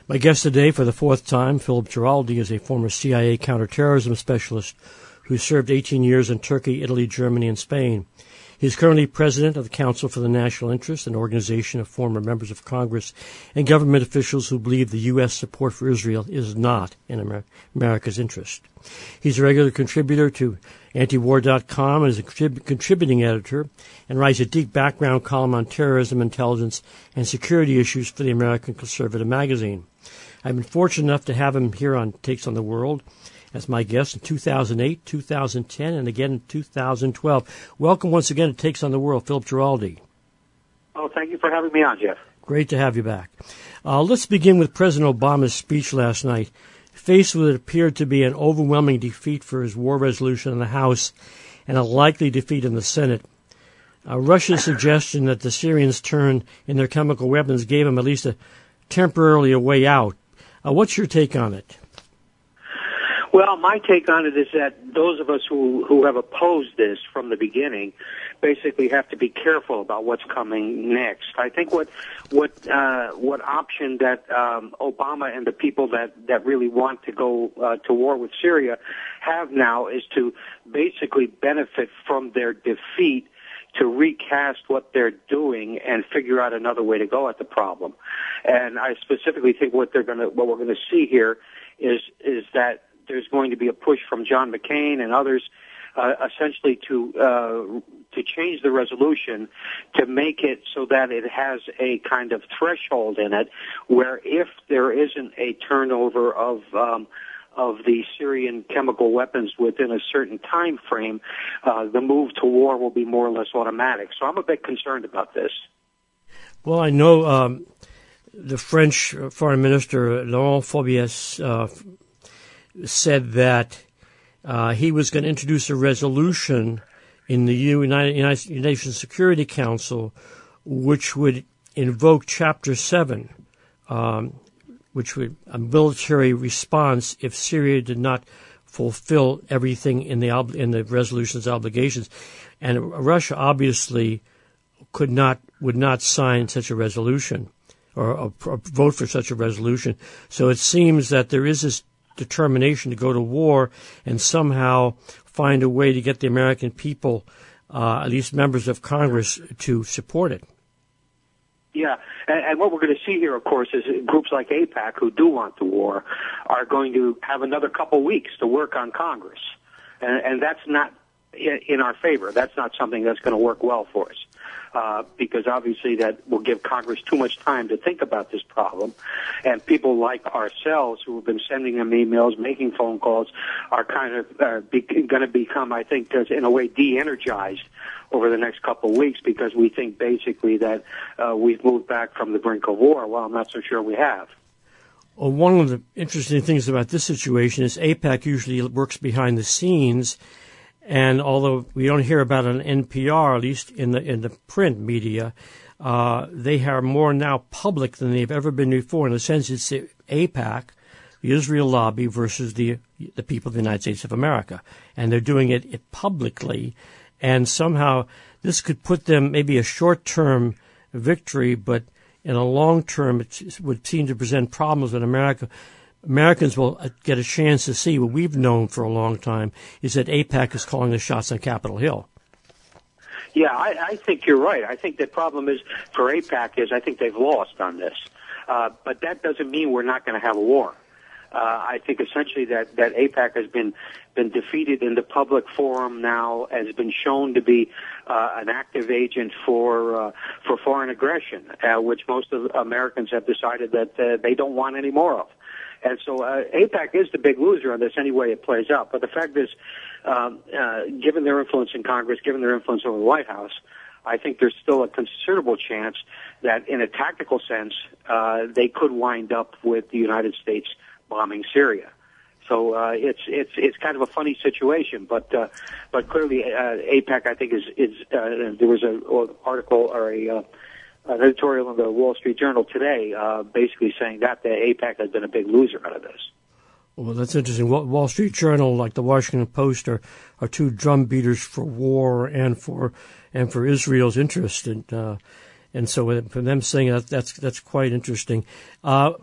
My guest today for the fourth time, Philip Giraldi, is a former CIA counterterrorism specialist who served 18 years in Turkey, Italy, Germany, and Spain. He is currently president of the Council for the National Interest, an organization of former members of Congress and government officials who believe the U.S. support for Israel is not in America's interest. He's a regular contributor to antiwar.com and is a contributing editor and writes a deep background column on terrorism, intelligence, and security issues for the American Conservative magazine. I've been fortunate enough to have him here on Takes on the World as my guest in 2008, 2010, and again in 2012. Welcome once again to Takes on the World, Philip Giraldi. Oh, thank you for having me on, Jeff. Great to have you back. Let's begin with President Obama's speech last night. Faced with what appeared to be an overwhelming defeat for his war resolution in the House and a likely defeat in the Senate, Russia's suggestion that the Syrians turn in their chemical weapons gave him at least temporarily a way out. What's your take on it? Well, my take on it is that those of us who have opposed this from the beginning basically have to be careful about what's coming next. I think what option that Obama and the people that really want to go to war with Syria have now is to basically benefit from their defeat to recast what they're doing and figure out another way to go at the problem. And I specifically think what we're going to see here is that there's going to be a push from John McCain and others, essentially to change the resolution to make it so that it has a kind of threshold in it, where if there isn't a turnover of the Syrian chemical weapons within a certain time frame, the move to war will be more or less automatic. So I'm a bit concerned about this. Well, I know the French Foreign Minister Laurent Fabius said that he was going to introduce a resolution in the United Nations Security Council which would invoke Chapter 7, which would a military response if Syria did not fulfill everything in the resolution's obligations. And Russia obviously would not sign such a resolution or vote for such a resolution. So it seems that there is this determination to go to war and somehow find a way to get the American people, at least members of Congress, to support it. Yeah, and what we're going to see here, of course, is groups like AIPAC, who do want the war, are going to have another couple weeks to work on Congress. And that's not in our favor. That's not something that's going to work well for us. Because obviously that will give Congress too much time to think about this problem. And people like ourselves who have been sending them emails, making phone calls, are kind of going to become, I think, in a way, de-energized over the next couple of weeks, because we think basically that we've moved back from the brink of war. Well, I'm not so sure we have. Well, one of the interesting things about this situation is AIPAC usually works behind the scenes. And although we don't hear about it on NPR, at least in the print media, they are more now public than they've ever been before. In a sense, it's the AIPAC, the Israel lobby, versus the people of the United States of America. And they're doing it publicly. And somehow this could put them maybe a short-term victory, but in a long term it would seem to present problems in America. Americans will get a chance to see what we've known for a long time, is that AIPAC is calling the shots on Capitol Hill. Yeah, I think you're right. I think the problem is for AIPAC is I think they've lost on this. But that doesn't mean we're not going to have a war. I think essentially that AIPAC has been defeated in the public forum now, has been shown to be an active agent for foreign aggression, which most of Americans have decided that they don't want any more of. And so AIPAC is the big loser on this any way it plays out. But the fact is, given their influence in Congress, given their influence over the White House, I think there's still a considerable chance that in a tactical sense, they could wind up with the United States bombing Syria. So it's kind of a funny situation, but clearly AIPAC, I think, is there was an article or an editorial in the Wall Street Journal today basically saying that the AIPAC has been a big loser out of this. Well, that's interesting. Wall Street Journal, like the Washington Post, are two drum beaters for war and for Israel's interest, and so for them saying that's quite interesting.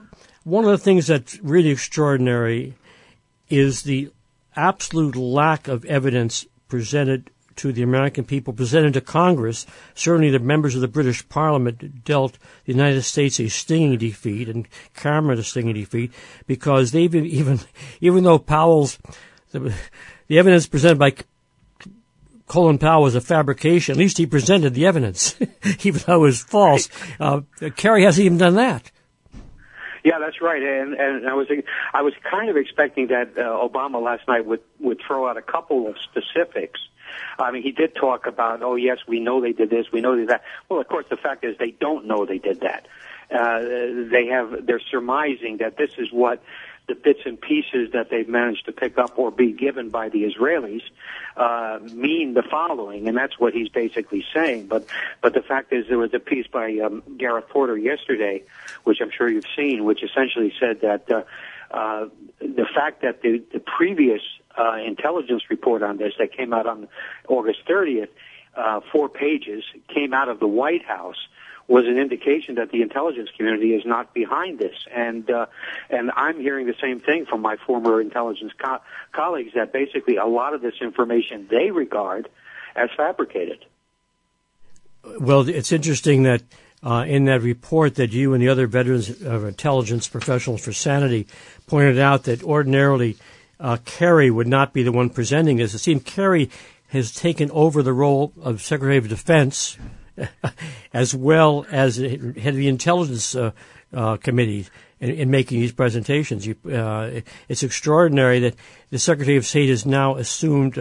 one of the things that's really extraordinary is the absolute lack of evidence presented to the American people, presented to Congress. Certainly the members of the British Parliament dealt the United States a stinging defeat and Cameron a stinging defeat, because they've even though the evidence presented by Colin Powell was a fabrication, at least he presented the evidence, even though it was false. Kerry hasn't even done that. Yeah, that's right. And I was kind of expecting that Obama last night would throw out a couple of specifics. I mean, he did talk about, oh yes, we know they did this, we know they did that. Well, of course, the fact is they don't know they did that. They're surmising that this is what the bits and pieces that they've managed to pick up or be given by the Israelis mean the following, and that's what he's basically saying. But the fact is, there was a piece by Gareth Porter yesterday, which I'm sure you've seen, which essentially said that the fact that the previous intelligence report on this that came out on August 30th, 4 pages, came out of the White House, was an indication that the intelligence community is not behind this. And I'm hearing the same thing from my former intelligence colleagues, that basically a lot of this information they regard as fabricated. Well, it's interesting that in that report that you and the other veterans of intelligence professionals for sanity pointed out that ordinarily Kerry would not be the one presenting this. It seems Kerry has taken over the role of Secretary of Defense as well as head of the Intelligence Committee in making these presentations. It's extraordinary that the Secretary of State has now assumed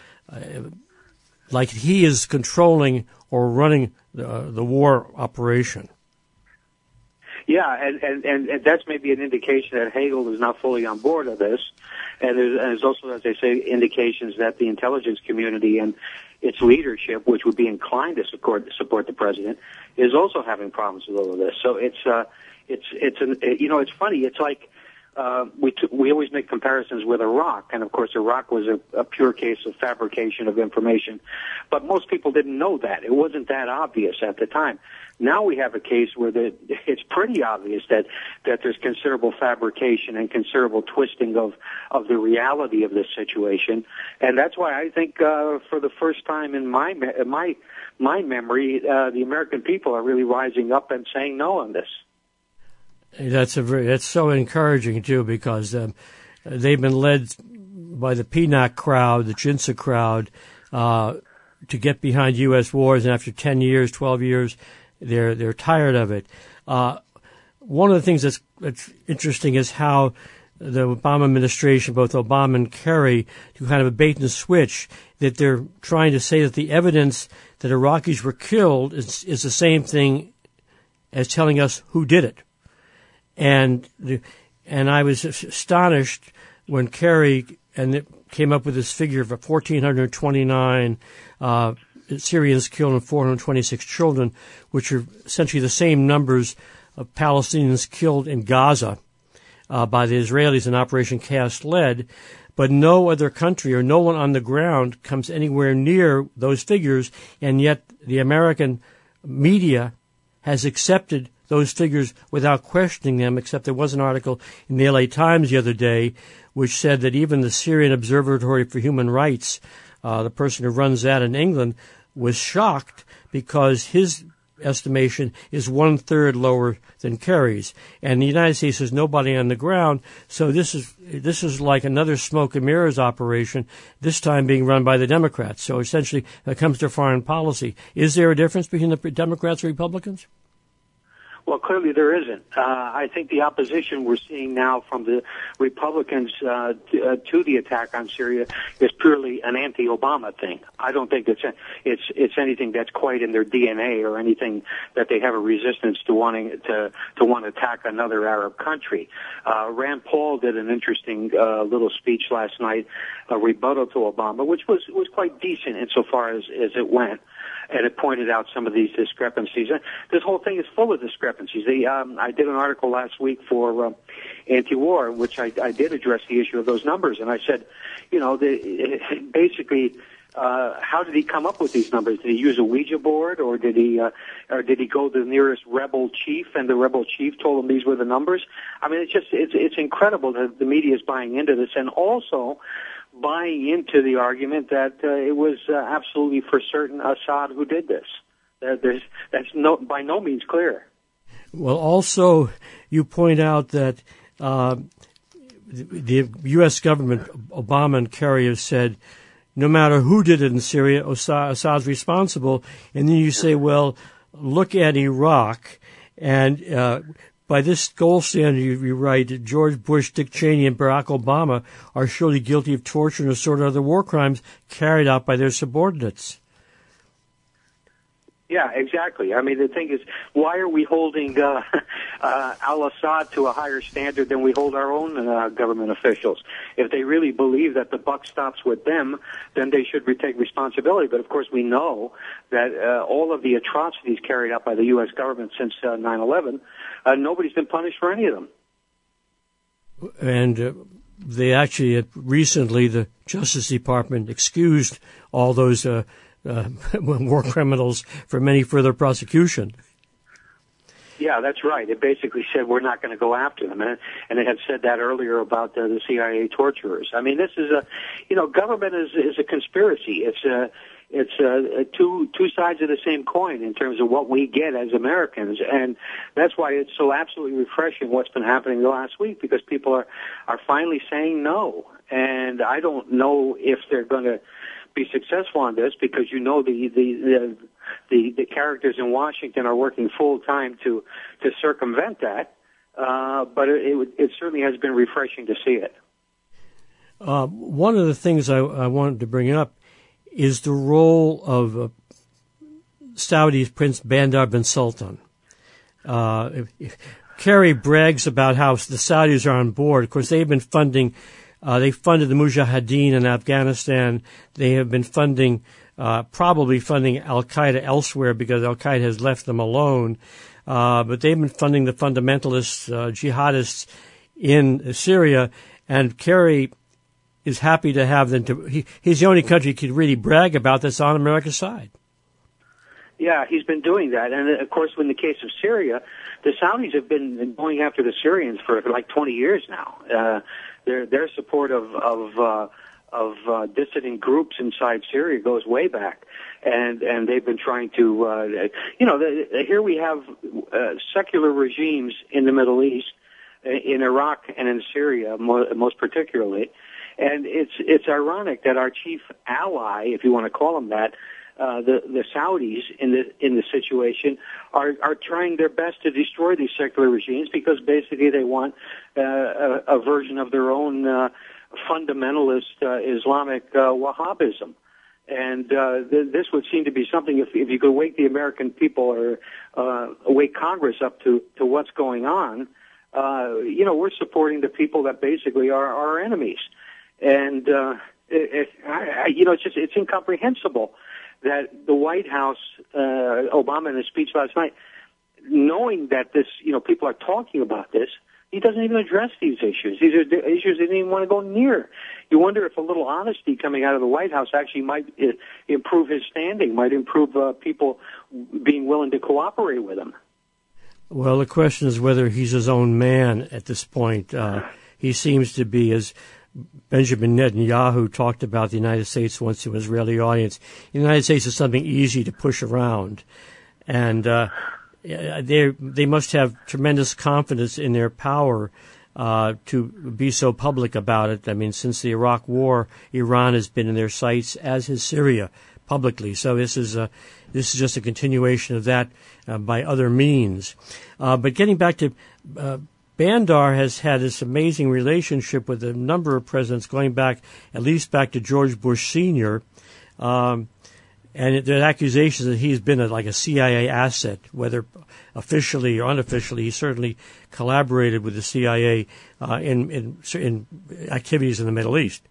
like he is controlling or running the war operation. Yeah, and that's maybe an indication that Hagel is not fully on board of this. And there's also, as I say, indications that the intelligence community and its leadership, which would be inclined to support the president, is also having problems with all of this. So it's funny. It's like we always make comparisons with Iraq, and of course Iraq was a pure case of fabrication of information, but most people didn't know that. It wasn't that obvious at the time. Now we have a case where it's pretty obvious that there's considerable fabrication and considerable twisting of the reality of this situation, and that's why I think for the first time in my memory, the American people are really rising up and saying no on this. That's so encouraging too, because they've been led by the PNAC crowd, the JINSA crowd, to get behind U.S. wars, and after 10 years, 12 years, they're tired of it. One of the things that's interesting is how the Obama administration, both Obama and Kerry, do kind of a bait and switch, that they're trying to say that the evidence that Iraqis were killed is the same thing as telling us who did it. And I was astonished when Kerry came up with this figure of 1,429 Syrians killed and 426 children, which are essentially the same numbers of Palestinians killed in Gaza by the Israelis in Operation Cast Lead. But no other country or no one on the ground comes anywhere near those figures, and yet the American media has accepted those figures without questioning them, except there was an article in the LA Times the other day which said that even the Syrian Observatory for Human Rights, the person who runs that in England, was shocked because his estimation is 1/3 lower than Kerry's. And the United States has nobody on the ground, so this is like another smoke and mirrors operation, this time being run by the Democrats. So essentially, when it comes to foreign policy, is there a difference between the Democrats and Republicans? Well, clearly there isn't. I think the opposition we're seeing now from the Republicans to the attack on Syria is purely an anti-Obama thing. I don't think it's anything that's quite in their DNA or anything that they have a resistance to wanting to want to attack another Arab country. Rand Paul did an interesting little speech last night, a rebuttal to Obama, which was quite decent insofar as it went. And it pointed out some of these discrepancies. This whole thing is full of discrepancies. I did an article last week for Anti-War in which I did address the issue of those numbers. And I said, basically, How did he come up with these numbers? Did he use a Ouija board, or did he go to the nearest rebel chief, and the rebel chief told him these were the numbers? I mean, it's incredible that the media is buying into this, and also buying into the argument that it was absolutely for certain Assad who did this. That's by no means clear. Well, also, you point out that the U.S. government, Obama and Kerry, have said no matter who did it in Syria, Assad's responsible. And then you say, well, look at Iraq. And by this gold standard, you write, George Bush, Dick Cheney, and Barack Obama are surely guilty of torture and assorted other war crimes carried out by their subordinates. Yeah, exactly. I mean, the thing is, why are we holding al-Assad to a higher standard than we hold our own government officials? If they really believe that the buck stops with them, then they should take responsibility. But, of course, we know that all of the atrocities carried out by the U.S. government since 9/11, nobody's been punished for any of them. And they actually, recently, the Justice Department excused all those war criminals from any further prosecution. Yeah, that's right. It basically said we're not going to go after them, and it had said that earlier about the CIA torturers. I mean, this is government is a conspiracy. It's two sides of the same coin in terms of what we get as Americans, and that's why it's so absolutely refreshing what's been happening the last week, because people are finally saying no, and I don't know if they're going to be successful on this, because the characters in Washington are working full time to circumvent that. But it certainly has been refreshing to see it. One of the things I wanted to bring up is the role of Saudi's Prince Bandar bin Sultan. Kerry brags about how the Saudis are on board. Of course, they've been funding. They funded the Mujahideen in Afghanistan. They have been probably funding Al-Qaeda elsewhere, because Al-Qaeda has left them alone. But they've been funding the fundamentalists, jihadists in Syria, and Kerry is happy to have them. He's the only country he could really brag about that's on America's side. Yeah, he's been doing that. And, of course, in the case of Syria, the Saudis have been going after the Syrians for like 20 years now. Their support of dissident groups inside Syria goes way back, and they've been trying to, here we have secular regimes in the Middle East, in Iraq and in Syria most particularly, and it's ironic that our chief ally, if you want to call them that, the Saudis in the situation are trying their best to destroy these secular regimes, because basically they want a version of their own fundamentalist Islamic Wahhabism. And this would seem to be something, if you could wake the American people or wake Congress up to what's going on, we're supporting the people that basically are our enemies. And it's incomprehensible that the White House, Obama in his speech last night, knowing that this, people are talking about this, he doesn't even address these issues. These are issues he didn't even want to go near. You wonder if a little honesty coming out of the White House actually might improve his standing, might improve people being willing to cooperate with him. Well, the question is whether he's his own man at this point. He seems to be, as Benjamin Netanyahu talked about the United States once to an Israeli audience, the United States is something easy to push around. And they must have tremendous confidence in their power to be so public about it. I mean, since the Iraq War, Iran has been in their sights, as has Syria, publicly. So this is just a continuation of that by other means. But getting back to Bandar has had this amazing relationship with a number of presidents, going back at least back to George Bush Sr., and there are accusations that he's been like a CIA asset, whether officially or unofficially. He certainly collaborated with the CIA in activities in the Middle East.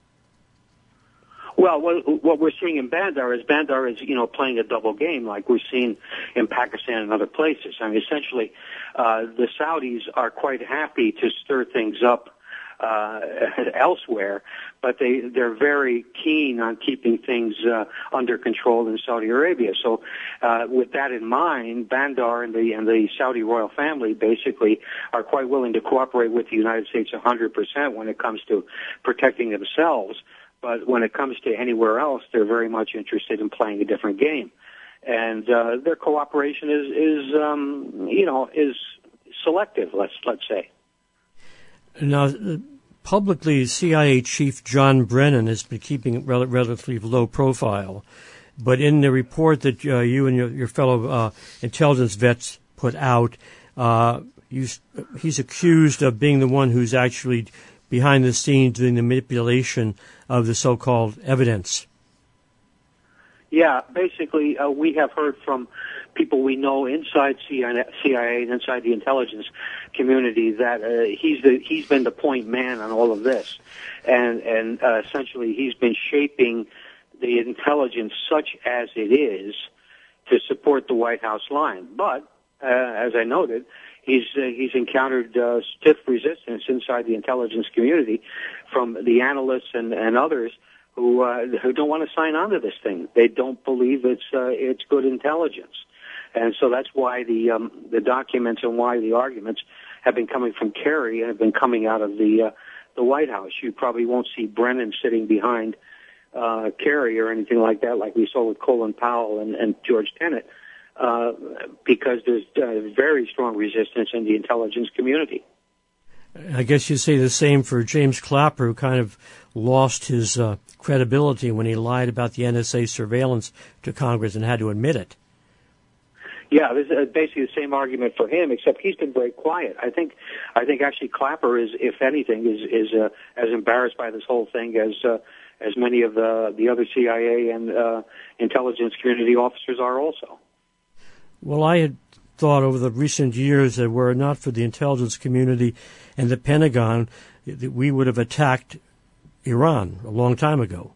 Well, what we're seeing in Bandar is playing a double game, like we've seen in Pakistan and other places. I mean, essentially, the Saudis are quite happy to stir things up elsewhere, but they're very keen on keeping things under control in Saudi Arabia. So, with that in mind, Bandar and the Saudi royal family basically are quite willing to cooperate with the United States 100% when it comes to protecting themselves. But when it comes to anywhere else, they're very much interested in playing a different game, and their cooperation is selective. Let's say. Now, publicly, CIA Chief John Brennan has been keeping relatively low profile, but in the report that you and your fellow intelligence vets put out, he's accused of being the one who's actually behind the scenes doing the manipulation of the so-called evidence. Yeah, basically, we have heard from people we know inside CIA and inside the intelligence community that he's been the point man on all of this, and essentially he's been shaping the intelligence such as it is to support the White House line. But as I noted, he's encountered stiff resistance inside the intelligence community from the analysts and others who don't want to sign on to this thing. They don't believe it's good intelligence, and so that's why the documents and why the arguments have been coming from Kerry and have been coming out of the White House. You probably won't see Brennan sitting behind Kerry or anything like that, like we saw with Colin Powell and George Tenet, because there's very strong resistance in the intelligence community. I guess you'd say the same for James Clapper, who kind of lost his credibility when he lied about the NSA surveillance to Congress and had to admit it. Yeah, this is basically the same argument for him, except he's been very quiet. I think actually Clapper is, if anything, is as embarrassed by this whole thing as many of the other CIA and intelligence community officers are also. Well, I had thought over the recent years that were it not for the intelligence community and the Pentagon, that we would have attacked Iran a long time ago.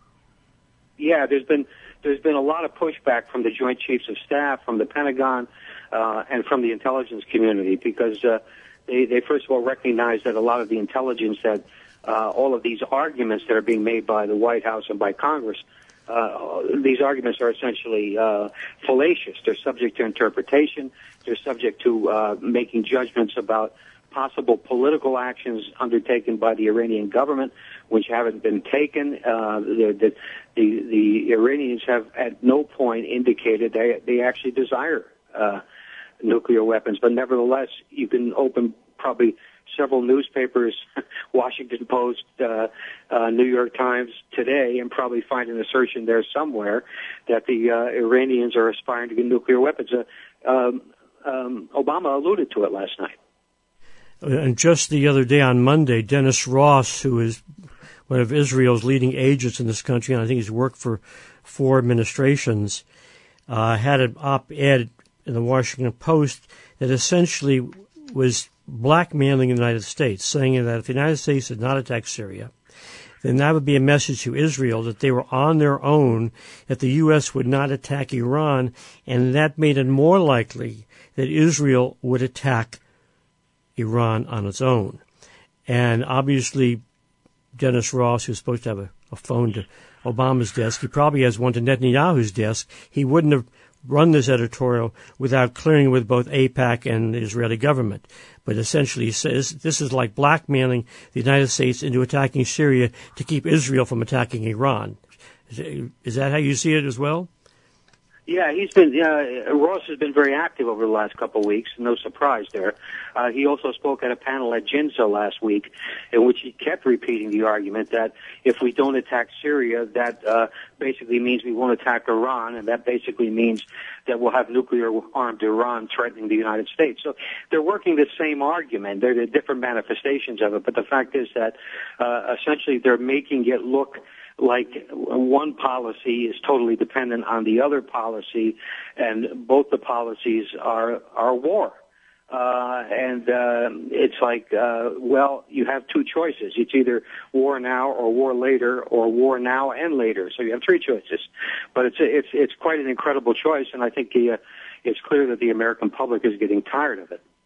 Yeah, there's been a lot of pushback from the Joint Chiefs of Staff, from the Pentagon, and from the intelligence community, because they first of all recognize that a lot of the intelligence that all of these arguments that are being made by the White House and by Congress, these arguments are essentially fallacious. They're subject to interpretation. They're subject to making judgments about possible political actions undertaken by the Iranian government, which haven't been taken. The Iranians have at no point indicated they actually desire nuclear weapons, but nevertheless, you can open probably several newspapers, Washington Post, New York Times today, and probably find an assertion there somewhere that the Iranians are aspiring to get nuclear weapons. Obama alluded to it last night. And just the other day on Monday, Dennis Ross, who is one of Israel's leading agents in this country, and I think he's worked for 4 administrations, had an op-ed in the Washington Post that essentially was blackmailing the United States, saying that if the United States did not attack Syria, then that would be a message to Israel that they were on their own, that the U.S. would not attack Iran, and that made it more likely that Israel would attack Iran on its own. And obviously, Dennis Ross, who's supposed to have a phone to Obama's desk, he probably has one to Netanyahu's desk. He wouldn't have run this editorial without clearing with both AIPAC and the Israeli government. But essentially he says this is like blackmailing the United States into attacking Syria to keep Israel from attacking Iran. Is that how you see it as well? Yeah, Ross has been very active over the last couple of weeks. No surprise there. He also spoke at a panel at GINSA last week in which he kept repeating the argument that if we don't attack Syria, that basically means we won't attack Iran, and that basically means that we'll have nuclear-armed Iran threatening the United States. So they're working the same argument. They're different manifestations of it, but the fact is that essentially they're making it look like one policy is totally dependent on the other policy, and both the policies are war. And it's like, well, you have 2 choices. It's either war now or war later, or war now and later. So you have 3 choices. But it's quite an incredible choice, and I think it's clear that the American public is getting tired of it.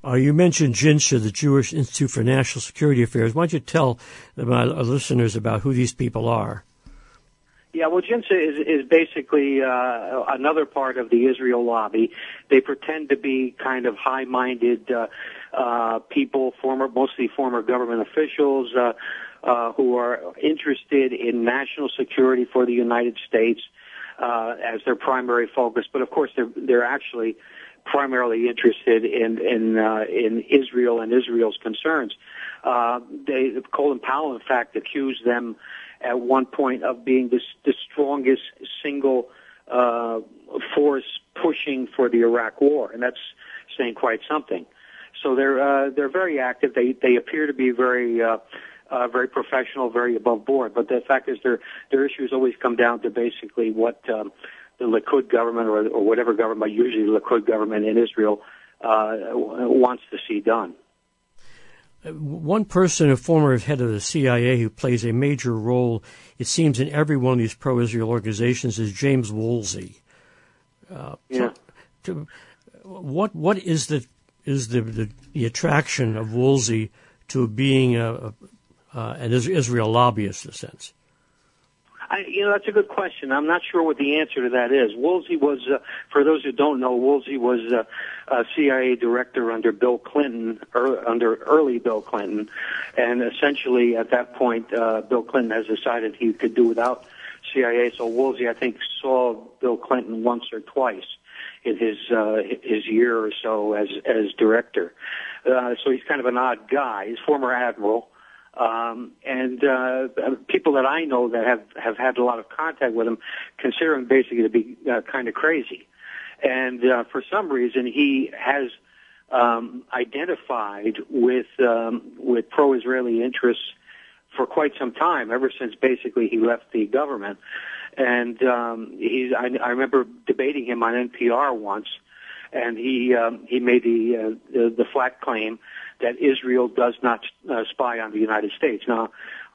You mentioned JINSA, the Jewish Institute for National Security Affairs. Why don't you tell our listeners about who these people are? Yeah, well, JINSA is basically another part of the Israel lobby. They pretend to be kind of high-minded people, mostly former government officials who are interested in national security for the United States as their primary focus. But of course, they're actually primarily interested in Israel and Israel's concerns. Colin Powell, in fact, accused them at one point of being the strongest single force pushing for the Iraq War, and that's saying quite something. So they're very active. They appear to be very professional, very above board. But the fact is, their issues always come down to basically what the Likud government or whatever government, usually the Likud government in Israel, wants to see done. One person, a former head of the CIA who plays a major role, it seems, in every one of these pro-Israel organizations is James Woolsey. What is the attraction of Woolsey to being an Israel lobbyist, in a sense? That's a good question. I'm not sure what the answer to that is. Woolsey was, for those who don't know, Woolsey was a CIA director under Bill Clinton, under early Bill Clinton, and essentially at that point, Bill Clinton has decided he could do without CIA. So Woolsey, I think, saw Bill Clinton once or twice in his year or so as director. So he's kind of an odd guy. He's former admiral. And people that I know that have had a lot of contact with him consider him basically to be kind of crazy. And for some reason, he has identified with pro-Israeli interests for quite some time, ever since basically he left the government. And I remember debating him on NPR once, and he made the flat claim that Israel does not spy on the United States. Now,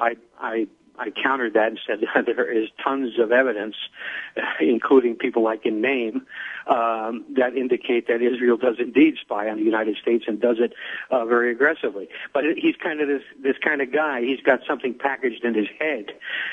I countered that and said there is tons of evidence, including people I can name, that indicate that Israel does indeed spy on the United States and does it very aggressively. But he's kind of this kind of guy. He's got something packaged in his head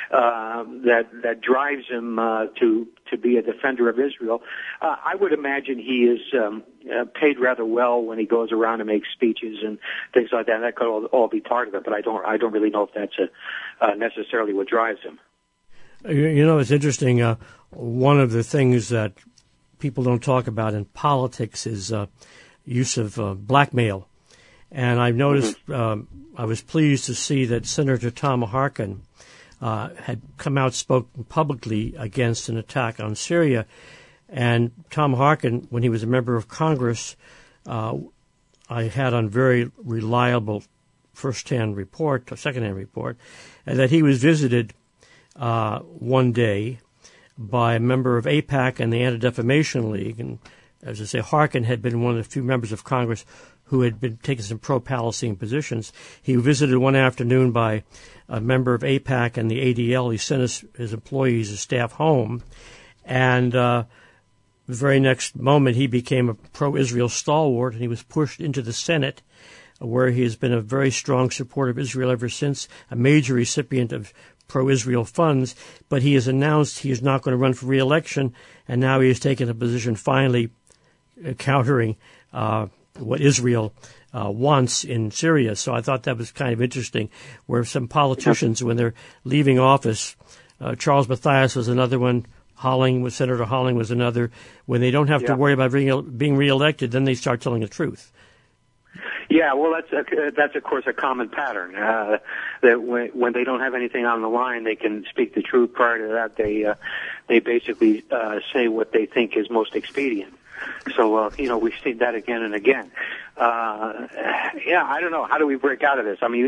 that drives him to be a defender of Israel. I would imagine he is paid rather well when he goes around and makes speeches and things like that. That could all be part of it, but I don't really know if that's necessarily what drives him. It's interesting. One of the things that people don't talk about in politics is use of blackmail. And I've noticed, I was pleased to see that Senator Tom Harkin had come out, spoken publicly against an attack on Syria. And Tom Harkin, when he was a member of Congress, I had on very reliable second-hand report, that he was visited one day by a member of AIPAC and the Anti-Defamation League. And as I say, Harkin had been one of the few members of Congress who had been taking some pro-Palestine positions. He visited one afternoon by a member of AIPAC and the ADL. He sent his employees, his staff, home. And the very next moment, he became a pro-Israel stalwart, and he was pushed into the Senate, where he has been a very strong supporter of Israel ever since, a major recipient of pro-Israel funds. But he has announced he is not going to run for re-election, and now he has taken a position finally countering what Israel wants in Syria. So I thought that was kind of interesting, where some politicians, when they're leaving office, Charles Mathias was another one, Senator Holling was another, when they don't have to worry about being re-elected, then they start telling the truth. Yeah, well, that's of course a common pattern. That when they don't have anything on the line, they can speak the truth. Prior to that, they basically say what they think is most expedient. So we've seen that again and again. I don't know, how do we break out of this? I mean,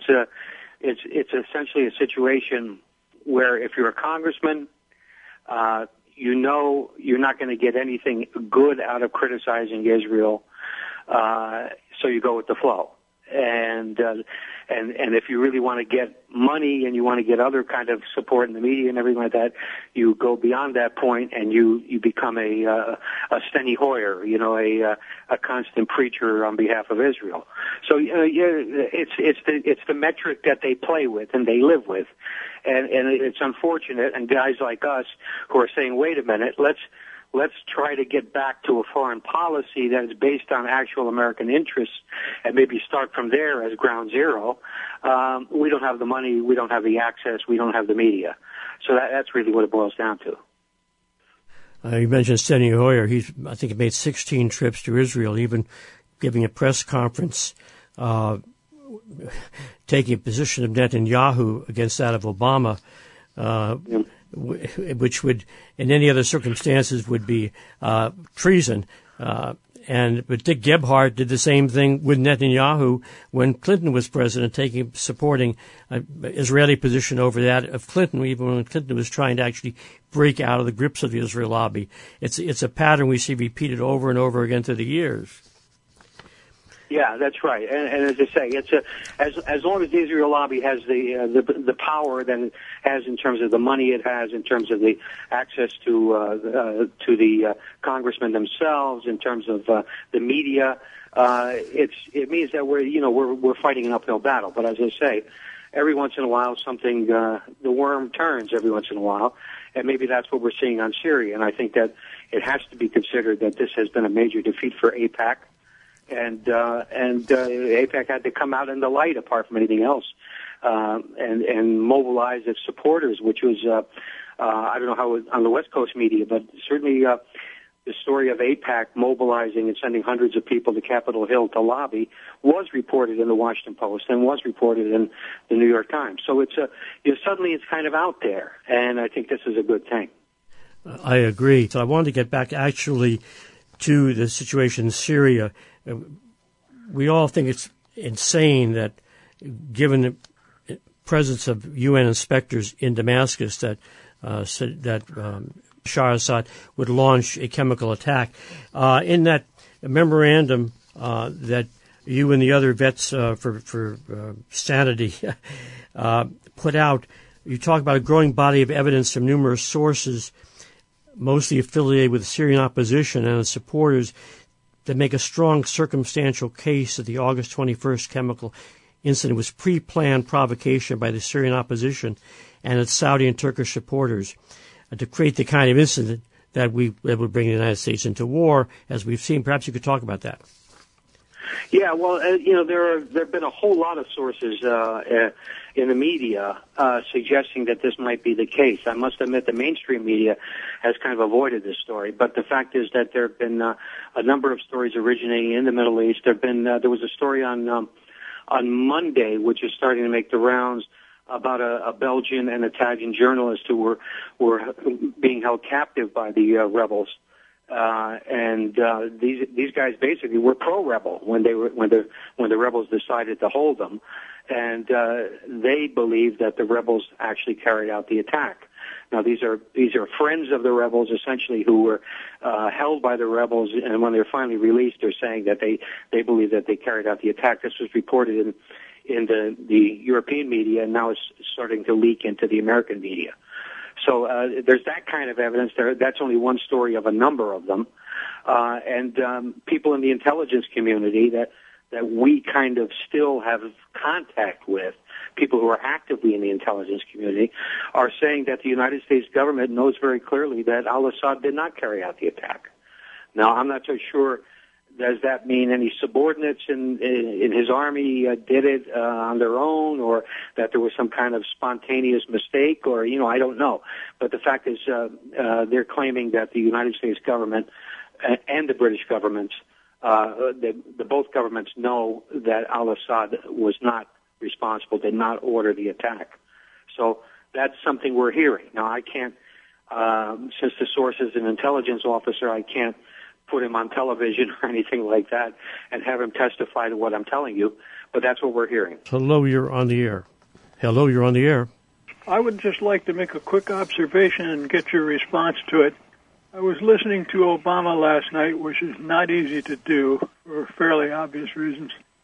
it's essentially a situation where if you're a congressman, you're not going to get anything good out of criticizing Israel. So you go with the flow. And and if you really want to get money and you want to get other kind of support in the media and everything like that, you go beyond that point and you become a Steny Hoyer, a constant preacher on behalf of Israel. So it's the metric that they play with and they live with, and it's unfortunate. And guys like us who are saying, wait a minute, let's try to get back to a foreign policy that is based on actual American interests and maybe start from there as ground zero. We don't have the money, we don't have the access, we don't have the media. So that's really what it boils down to. You mentioned Steny Hoyer. I think he made 16 trips to Israel, even giving a press conference, taking a position of Netanyahu against that of Obama, which would, in any other circumstances, would be treason. But Dick Gebhardt did the same thing with Netanyahu when Clinton was president, supporting an Israeli position over that of Clinton, even when Clinton was trying to actually break out of the grips of the Israel lobby. It's a pattern we see repeated over and over again through the years. Yeah, that's right. And as I say, as long as the Israel lobby has the power that it has in terms of the money it has, in terms of the access to the congressmen themselves, in terms of the media, it means that we're fighting an uphill battle. But as I say, every once in a while something the worm turns every once in a while, and maybe that's what we're seeing on Syria. And I think that it has to be considered that this has been a major defeat for AIPAC. And AIPAC had to come out in the light, apart from anything else, and mobilize its supporters, which was, I don't know how it, on the West Coast media, but certainly the story of AIPAC mobilizing and sending hundreds of people to Capitol Hill to lobby was reported in the Washington Post and was reported in the New York Times. So it's suddenly it's kind of out there, and I think this is a good thing. I agree. So I wanted to get back actually to the situation in Syria. We all think it's insane that, given the presence of UN inspectors in Damascus, that Bashar Assad would launch a chemical attack. In that memorandum that you and the other vets for sanity put out, you talk about a growing body of evidence from numerous sources, mostly affiliated with the Syrian opposition and its supporters, that make a strong circumstantial case that the August 21st chemical incident was pre-planned provocation by the Syrian opposition and its Saudi and Turkish supporters to create the kind of incident that would bring the United States into war, as we've seen. Perhaps you could talk about that. Yeah, well, there have been a whole lot of sources in the media suggesting that this might be the case. I must admit the mainstream media has kind of avoided this story, but the fact is that there have been a number of stories originating in the Middle East. There was a story on Monday, which is starting to make the rounds, about a Belgian and Italian journalist who were being held captive by the rebels. These guys basically were pro-rebel when the rebels decided to hold them, and they believed that the rebels actually carried out the attack. Now these are friends of the rebels, essentially, who were held by the rebels, and when they're finally released, they're saying that they believe that they carried out the attack. This was reported in the European media, and now it's starting to leak into the American media. So there's that kind of evidence there. That's only one story of a number of them. And people in the intelligence community that we kind of still have contact with, people who are actively in the intelligence community, are saying that the United States government knows very clearly that al-Assad did not carry out the attack. Now, I'm not so sure. Does that mean any subordinates in his army did it on their own, or that there was some kind of spontaneous mistake, or, I don't know. But the fact is, they're claiming that the United States government and the British governments, the both governments know that al-Assad was not responsible, did not order the attack. So that's something we're hearing. Now, I can't, since the source is an intelligence officer, I can't put him on television or anything like that and have him testify to what I'm telling you, but that's what we're hearing. Hello, you're on the air. Hello, you're on the air. I would just like to make a quick observation and get your response to it. I was listening to Obama last night, which is not easy to do for fairly obvious reasons.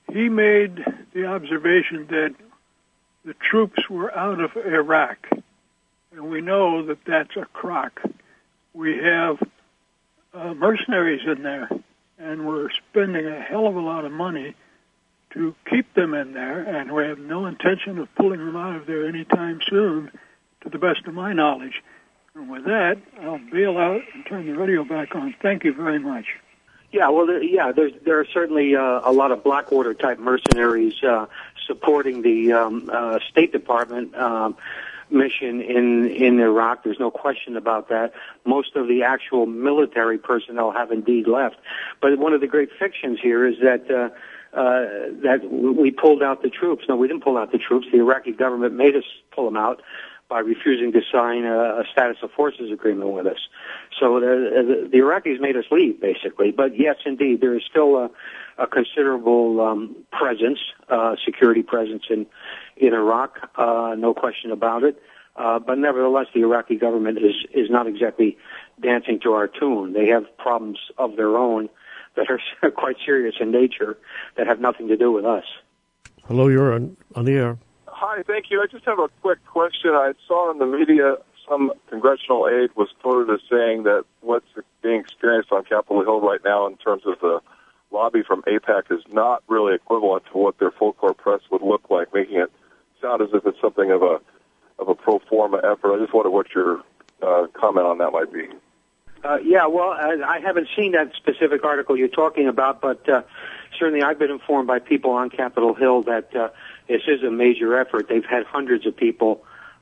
he made the observation that the troops were out of Iraq, and we know that that's a crock. We have mercenaries in there, and we're spending a hell of a lot of money to keep them in there, and we have no intention of pulling them out of there anytime soon, to the best of my knowledge. And with that, I'll bail out and turn the radio back on. Thank you very much. Yeah, well, there are certainly a lot of Blackwater type mercenaries supporting the State Department mission in Iraq. There's no question about that. Most of the actual military personnel have indeed left. But one of the great fictions here is that we pulled out the troops. No, we didn't pull out the troops. The Iraqi government made us pull them out by refusing to sign a status of forces agreement with us. So the Iraqis made us leave, basically. But yes, indeed, there is still a considerable presence, security presence in Iraq, no question about it. But nevertheless, the Iraqi government is not exactly dancing to our tune. They have problems of their own that are quite serious in nature that have nothing to do with us. Hello, you're on the air. Hi, thank you. I just have a quick question. I saw in the media some congressional aide was quoted as saying that what's being experienced on Capitol Hill right now in terms of the lobby from AIPAC is not really equivalent to what their full court press would look like, making it sound as if it's something of a pro forma effort. I just wonder what your comment on that might be. Yeah, well, I haven't seen that specific article you're talking about, but certainly I've been informed by people on Capitol Hill that this is a major effort. They've had hundreds of people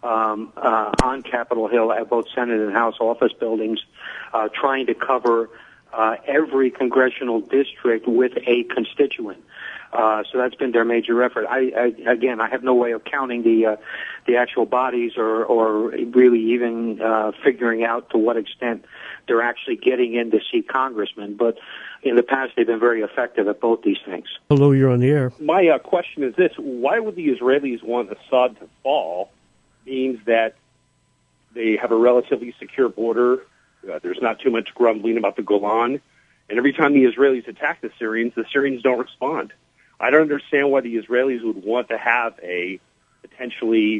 on Capitol Hill at both Senate and House office buildings trying to cover every congressional district with a constituent. So that's been their major effort. Again, I have no way of counting the actual bodies or really even figuring out to what extent they're actually getting in to see congressmen. But in the past, they've been very effective at both these things. Hello, you're on the air. My question is this. Why would the Israelis want Assad to fall? Means that they have a relatively secure border. There's not too much grumbling about the Golan. And every time the Israelis attack the Syrians don't respond. I don't understand why the Israelis would want to have a potentially,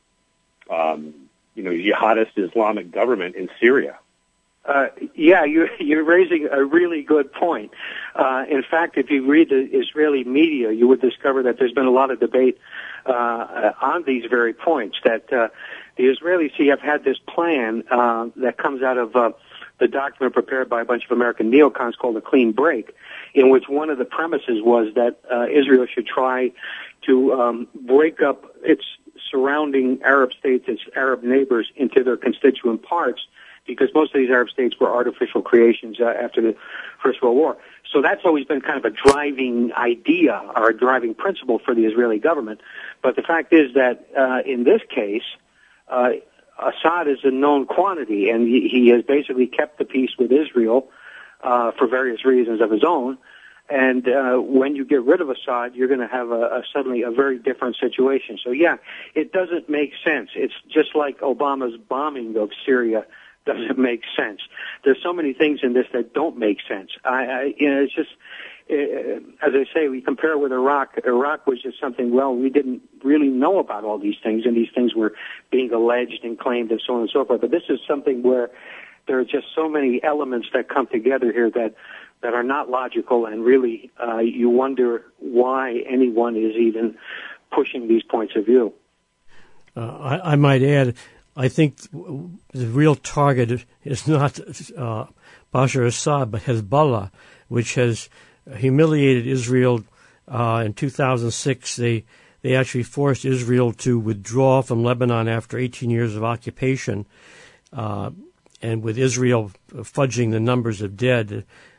jihadist Islamic government in Syria. Yeah, you're raising a really good point. In fact, if you read the Israeli media, you would discover that there's been a lot of debate on these very points, that the Israelis have had this plan that comes out of the document prepared by a bunch of American neocons called A Clean Break, in which one of the premises was that Israel should try to break up its surrounding Arab states, its Arab neighbors, into their constituent parts, because most of these Arab states were artificial creations after the First World War. So that's always been kind of a driving idea or a driving principle for the Israeli government. But the fact is that in this case, Assad is a known quantity, and he has basically kept the peace with Israel for various reasons of his own. And when you get rid of Assad, you're going to have suddenly a very different situation. So, yeah, it doesn't make sense. It's just like Obama's bombing of Syria doesn't make sense. There's so many things in this that don't make sense. It's just, as I say, we compare it with Iraq. Iraq was just something, we didn't really know about all these things, and these things were being alleged and claimed and so on and so forth. But this is something where there are just so many elements that come together here that are not logical, and really you wonder why anyone is even pushing these points of view. I might add, I think the real target is not Bashar Assad, but Hezbollah, which has humiliated Israel. In 2006, they actually forced Israel to withdraw from Lebanon after 18 years of occupation, and with Israel fudging the numbers of dead,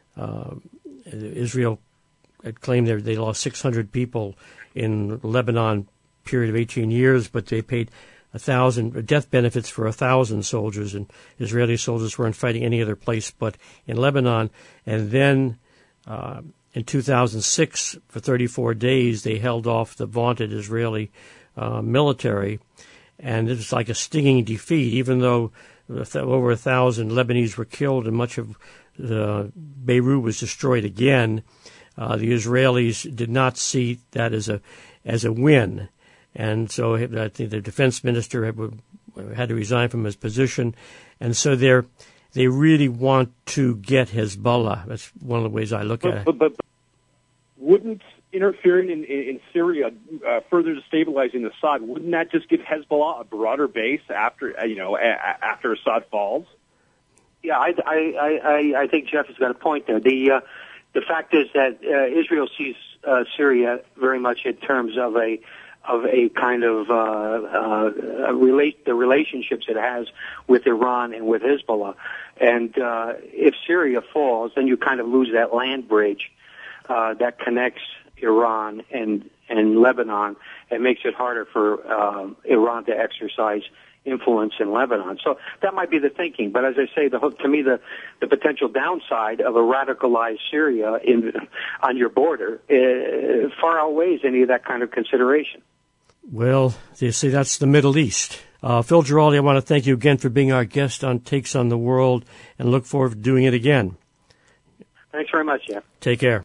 Israel had claimed they lost 600 people in Lebanon period of 18 years, but they paid 1,000 death benefits for 1,000 soldiers, and Israeli soldiers weren't fighting any other place but in Lebanon. And then in 2006, for 34 days, they held off the vaunted Israeli military, and it was like a stinging defeat, even though over 1,000 Lebanese were killed and much of Beirut was destroyed again. the Israelis did not see that as a win. And so I think the defense minister had to resign from his position. And so they really want to get Hezbollah. That's one of the ways I look at it. But wouldn't interfering in Syria further destabilizing Assad, wouldn't that just give Hezbollah a broader base after Assad falls? Yeah, I think Jeff has got a point there. The fact is that Israel sees Syria very much in terms of a kind of the relationships it has with Iran and with Hezbollah. And if Syria falls, then you kind of lose that land bridge that connects Iran and Lebanon, and makes it harder for Iran to exercise influence in Lebanon. So that might be the thinking. But as I say, to me, the potential downside of a radicalized Syria on your border far outweighs any of that kind of consideration. Well, you see, that's the Middle East. Phil Giraldi, I want to thank you again for being our guest on Takes on the World, and look forward to doing it again. Thanks very much, Jeff. Take care.